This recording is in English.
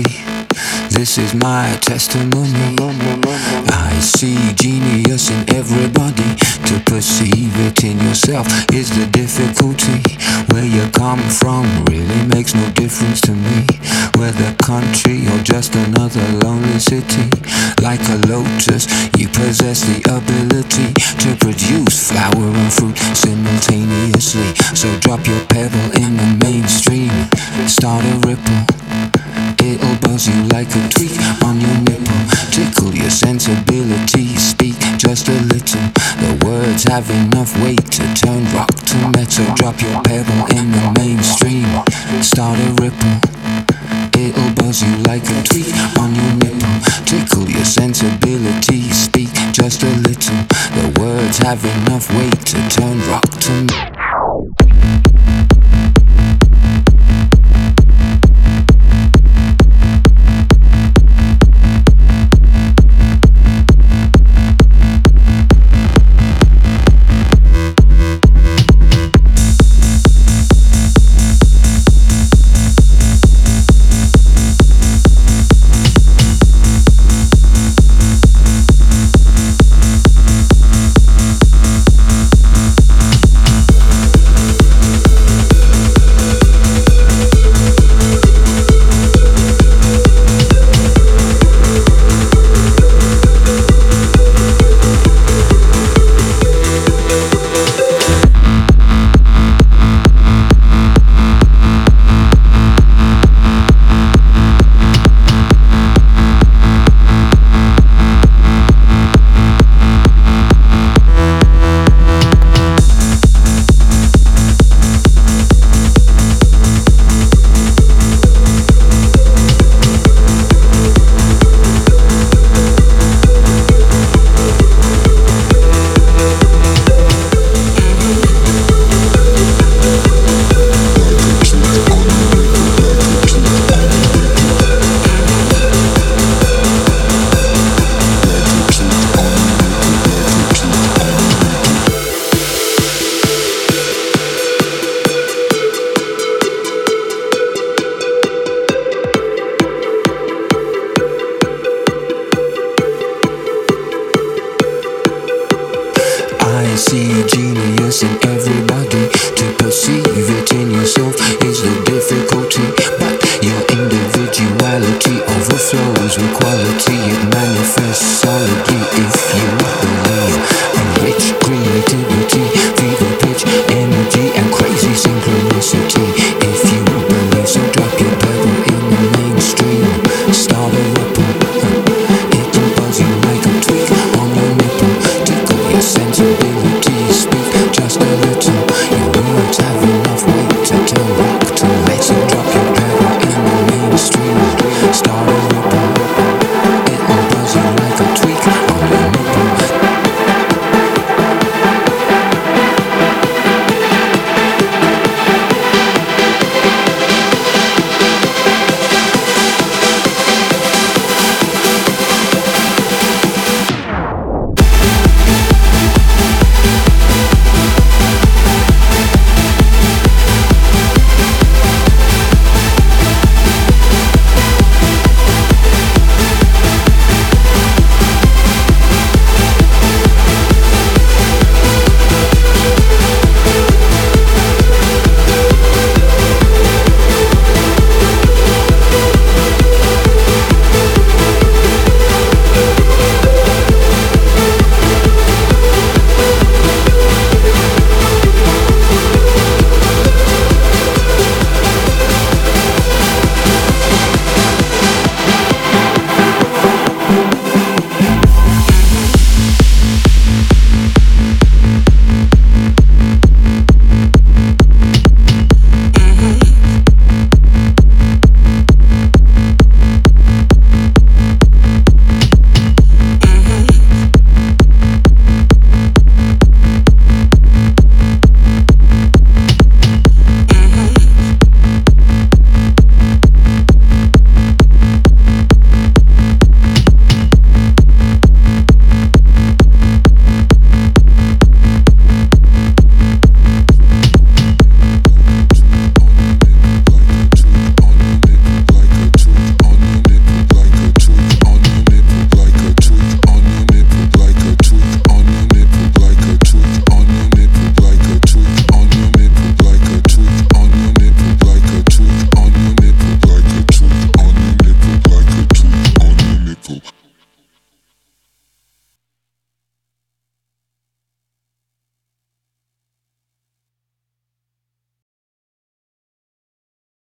This is my testimony. I see genius in everybody. To perceive it in yourself is the difficulty. Where you come from really makes no difference to me. Whether country or just another lonely city. Like a lotus, you possess the ability to produce flower and fruit simultaneously. So drop your pebble in the mainstream. Start a ripple. It'll buzz you like a tweak on your nipple. Tickle your sensibilities, speak just a little. The words have enough weight to turn rock to metal. Drop your pebble in the mainstream. Start a ripple. It'll buzz you like a tweak on your nipple. Tickle your sensibilities, speak just a little. The words have enough weight to turn rock to metal. I see genius in everybody. To perceive it in yourself is the difficulty. But your individuality overflows with quality. It manifests solidly if you believe.